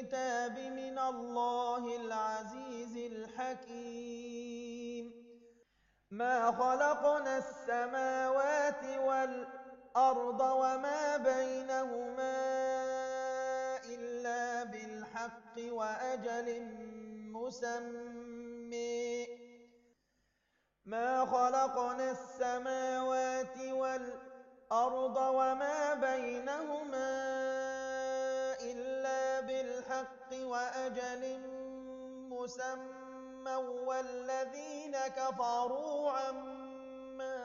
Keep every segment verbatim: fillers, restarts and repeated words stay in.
بالكتاب من الله العزيز الحكيم. ما خلقنا السماوات والأرض وما بينهما إلا بالحق وأجل مسمى. ما خلقنا السماوات والأرض وما بينهما إلا بالحق وأجل مسمى والذين كفروا عما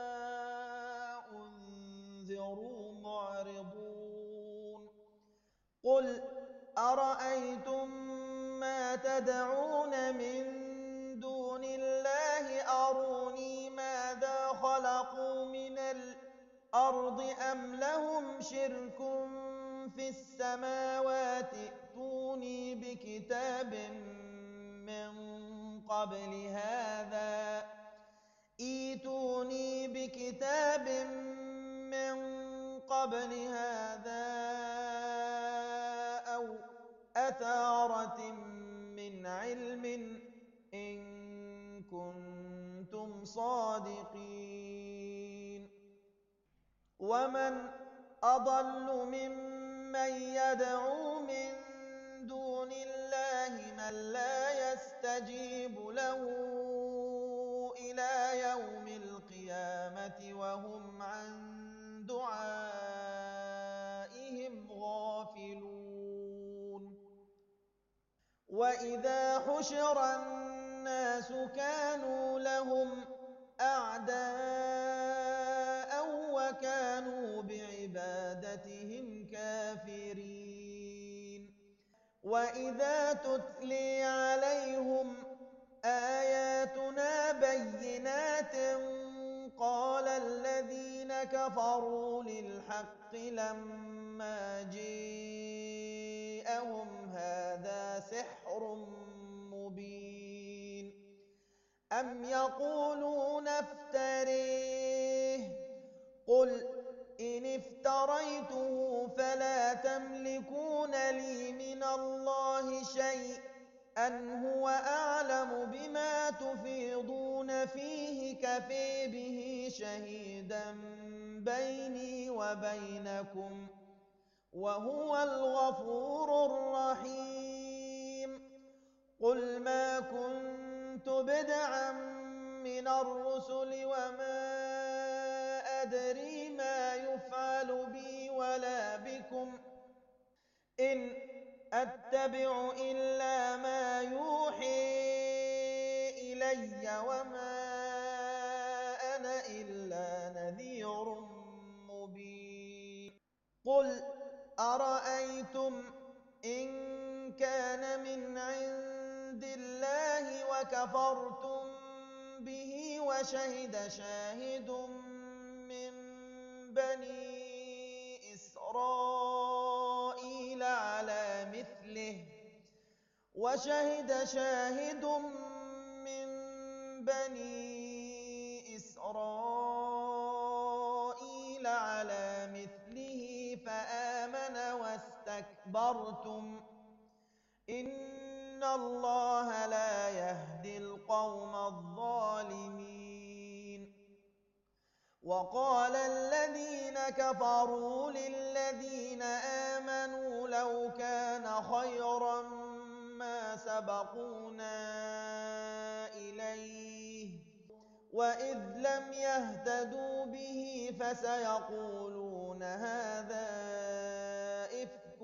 أنذروا معرضون. قل أرأيتم ما تدعون من دون الله أروني ماذا خلقوا من الأرض أم لهم شرك في السماوات ائتوني بكتاب من قبل هذا ائتوني بكتاب من قبل هذا أو أثارة من علم إن كنتم صادقين. ومن أضل ممن يدعو من دون الله من لا يستجيب له إلى يوم القيامة وهم عن دعائهم غافلون. وإذا حشر الناس كانوا لهم أعداء وكانوا بعبادتهم كافرين. وإذا تتلي عليهم آياتنا بينات قال الذين كفروا للحق لما جاءهم هذا سحر مبين. أم يقولون افتريه قل إن افتريته فلا تملكون لي من الله شيئا هو أعلم بما تفيضون فيه كفى به شهيدا بيني وبينكم وهو الغفور الرحيم. قل ما كنت بدعا من الرسل وما أدري ما يفعل بي ولا بكم إن أتبع إلا ما يوحي إلي وما أنا إلا نذير مبين. قل أرأيتم إن كان من عند الله وكفرتم به وشهد شاهد من بني إسرائيل على مثله وشهد شاهد من بني إسرائيل على مثله فآمن واستكبرتم إن الله لا يهدي القوم الظالمين. وقال الذين كفروا للذين آمنوا لو كان خيرا ما سبقونا إليه وإذ لم يهتدوا به فسيقولون هذا إفك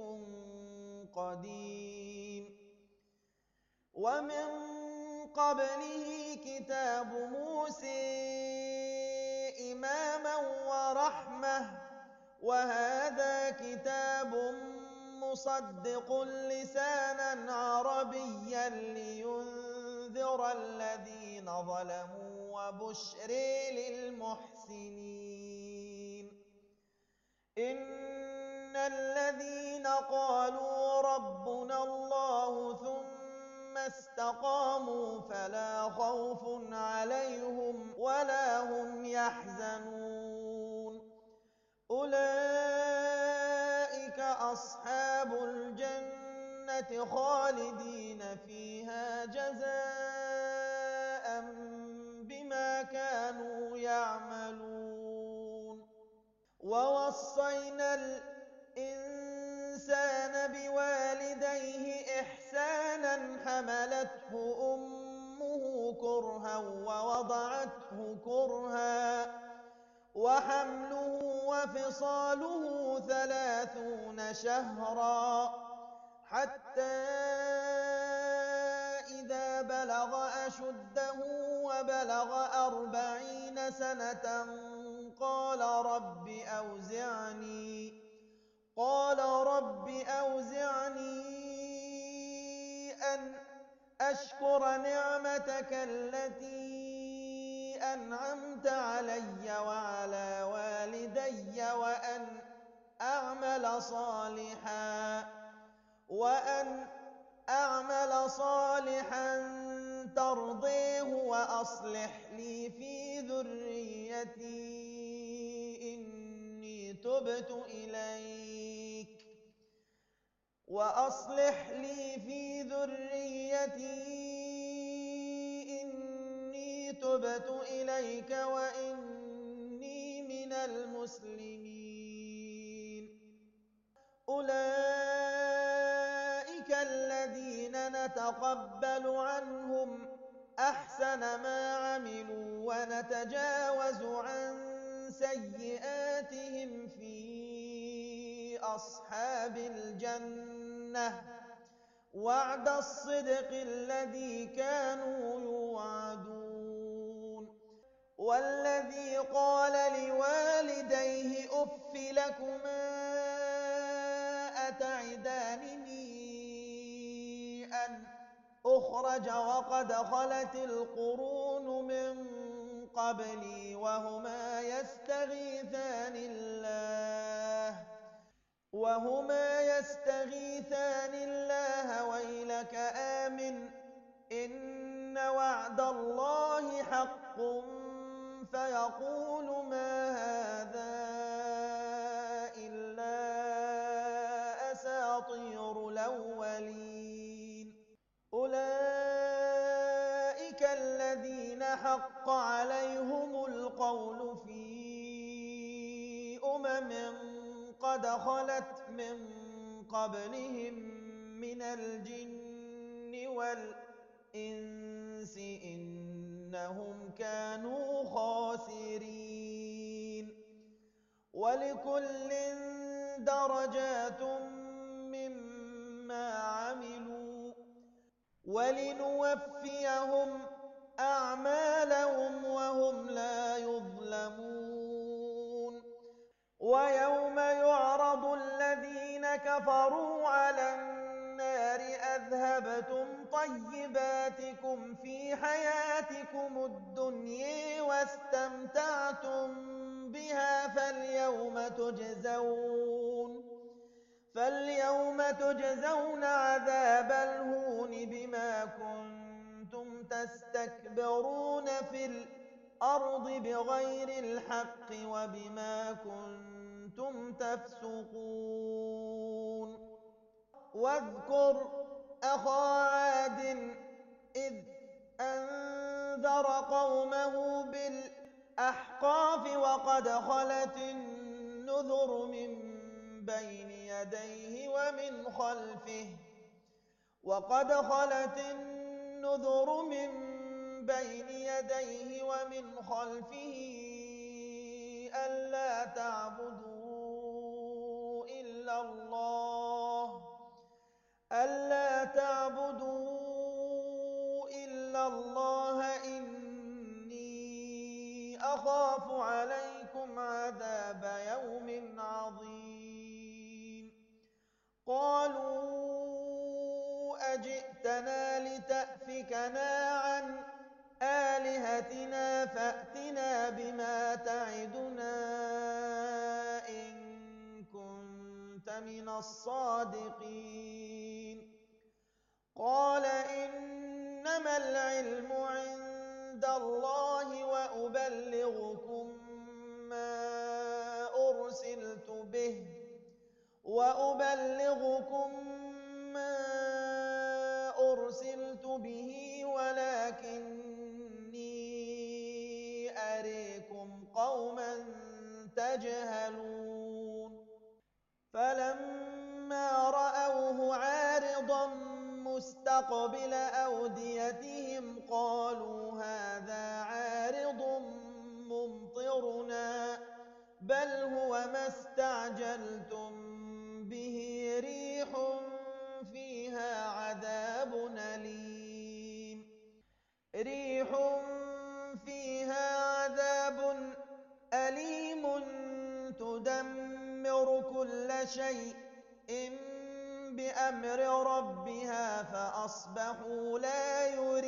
قديم. ومن قبله كتاب موسى إماما ورحمة وهذا كتاب مصدق لسانا عربيا لينذر الذين ظلموا وبشر للمحسنين. إن الذين قالوا ربنا الله ثم استقاموا فلا خوف عليهم ولا هم يحزنون أولئك أصحاب الجنة الجنة خالدين فيها جزاء بما كانوا يعملون. ووصينا الإنسان بوالديه إحسانا حملته أمه كرها ووضعته كرها وحمله وفصاله ثلاثون شهرا حتى إذا بلغ أشده وبلغ أربعين سنة قال رب أوزعني قال رب أوزعني أن أشكر نعمتك التي أنعمت علي وعلى والدي وأن أعمل صالحا وأن أعمل صالحا ترضيه وأصلح لي في ذريتي إني تبت إليك وأصلح لي في ذريتي إني تبت إليك وإني من المسلمين. أولئك الذين نتقبل عنهم أحسن ما عملوا ونتجاوز عن سيئاتهم في أصحاب الجنة وعد الصدق الذي كانوا يوعدون. والذي قال لوالديه أف لكما أتعدانني أن أخرج وقد خلت القرون من قبلي وهما يستغيثان الله وهما يستغيثان الله ويلك آمن إن وعد الله حق فيقول ما هذا إلا أساطير الأولين. أولئك الذين حق عليهم القول في أمم قد خلت من قبلهم من الجن والإنس إنهم كانوا خاسرين. ولكل درجات مما عملوا ولنوفيهم أعمالهم وهم لا يظلمون. ويوم يعرض الذين كفروا على النار أذهبتم طيباتكم في حياتكم الدنيا واستمتعتم بها فاليوم تجزون فاليوم تجزون عذاب الهون بما كنتم تستكبرون في الأرض بغير الحق وبما كنتم تفسقون. واذكر أخا عاد إذ أنذر قومه بالأحقاف وقد خلت النذر من بين يديه ومن خلفه وقد خلت النذر من بين يديه ومن خلفه ألا تعبدوا إلا الله ألا تعبدوا إلا الله إني أخاف عليكم عذاب يوم عظيم. قالوا أجئتنا لتأفكنا عن آلهتنا فأتنا بما تعدنا إن كنت من الصادقين. قال إنما العلم عند الله وأبلغكم ما أرسلت به وأبلغكم ما مستقبل أوديتهم قالوا هذا عارض ممطرنا بل هو ما استعجلتم به ريح فيها عذاب أليم ريح فيها عذاب أليم تدمر كل شيء بأمر ربها فأصبحوا لا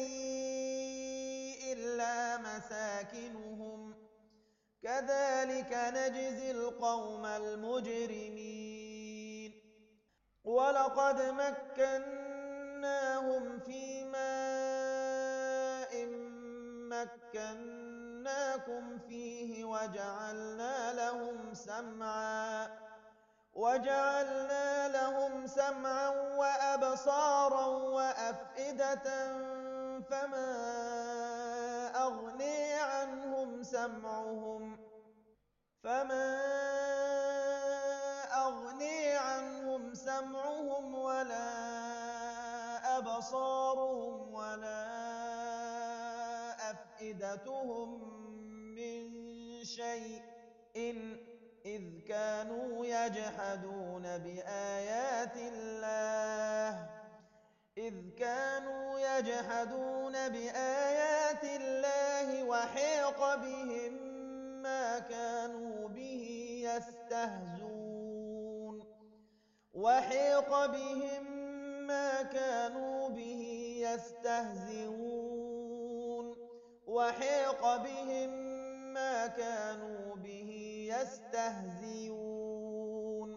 يري إلا مساكنهم كذلك نجزي القوم المجرمين ولقد مكناهم في ماء مكناكم فيه وجعلنا لهم سمعا وجعلنا لهم سمعا وأبصارا وأفئدة فما أغني عنهم سمعهم فما أغني عنهم سمعهم ولا أبصارهم ولا أفئدتهم من شيء إذ كانوا يجحدون بآيات الله إذ كانوا يجحدون بآيات الله وحيق بهم ما كانوا به يستهزئون وحيق بهم ما كانوا به يستهزئون وحيق بهم ما كانوا به يستهزئون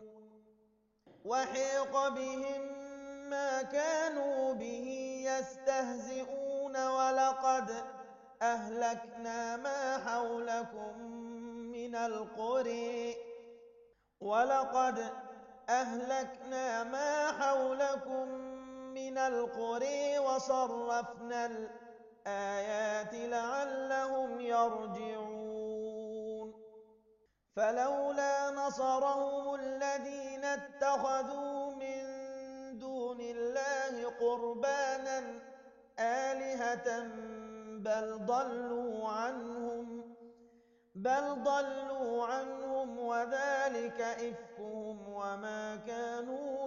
وحيق بهم ما كانوا به يستهزئون ولقد أهلكنا ما حولكم من القرى ولقد أهلكنا ما حولكم من القرى وصرفنا الآيات لعلهم يرجعون فلولا نصرهم الذين اتخذوا من دون الله قربانا آلهة بل ضلوا عنهم بل ضلوا عنهم وذلك إفكهم وما كانوا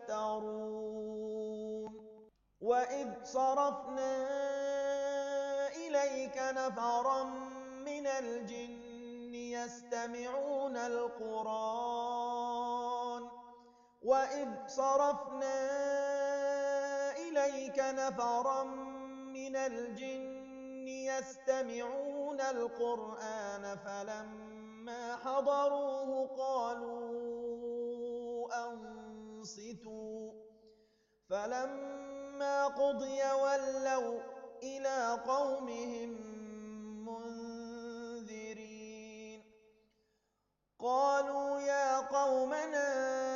يفترون وإذ صرفنا إليك نفرا من الجن يستمعون القرآن وإذ صرفنا إليك نفرا من الجن يستمعون القرآن فلما حضروه قالوا أنصتوا فلما قضي ولوا إلى قومهم منذرين قالوا يا قومنا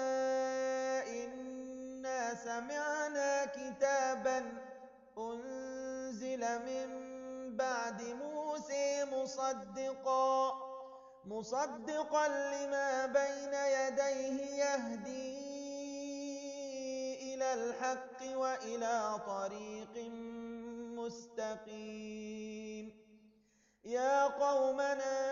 إنا سمعنا كتابا أنزل من بعد موسى مصدقا مصدقا لما بين يديه يهدي إلى الحق وإلى طريق مستقيم يا قومنا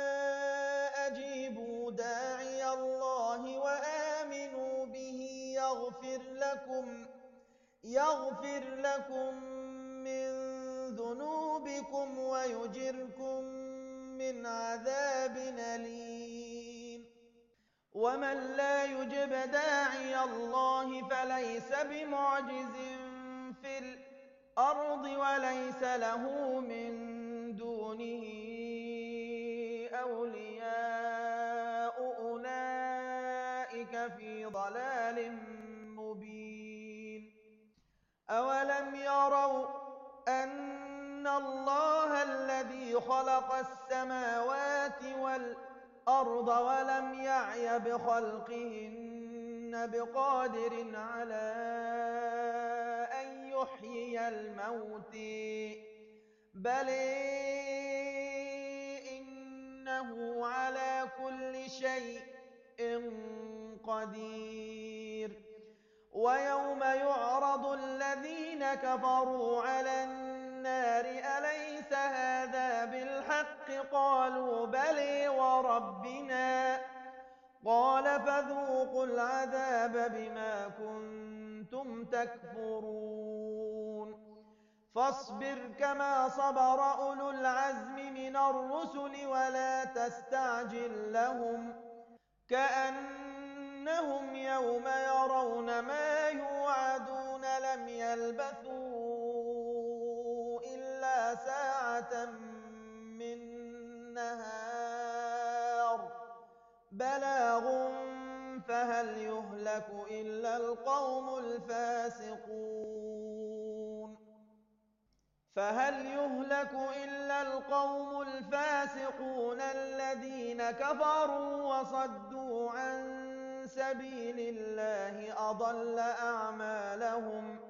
أجيبوا داعي الله وآمنوا به يغفر لكم يغفر لكم من ذنوبكم ويجركم من عذاب أليم ومن لا يجب داعي الله فليس بمعجز في الأرض وليس له من دونه أولياء أولئك في ضلال مبين أولم يروا أن الله الذي خلق السماوات والأرض ولم يعي بخلقهن بقادر على أن يحيي الموتى بل إنه على كل شيء قدير ويوم يعرض الذين كفروا على النار أليس هذا بالحق قالوا بلى وربنا قال فذوقوا العذاب بما كنتم تكفرون فاصبر كما صبر أولو العزم من الرسل ولا تستعجل لهم كأنهم يوم يرون ما يوعدون لم يلبثوا إلا ساعة من نهار بلاغ فهل يهلك إلا القوم الفاسقون فهل يهلك إلا القوم الفاسقون الذين كفروا وصدوا عن سبيل الله أضل أعمالهم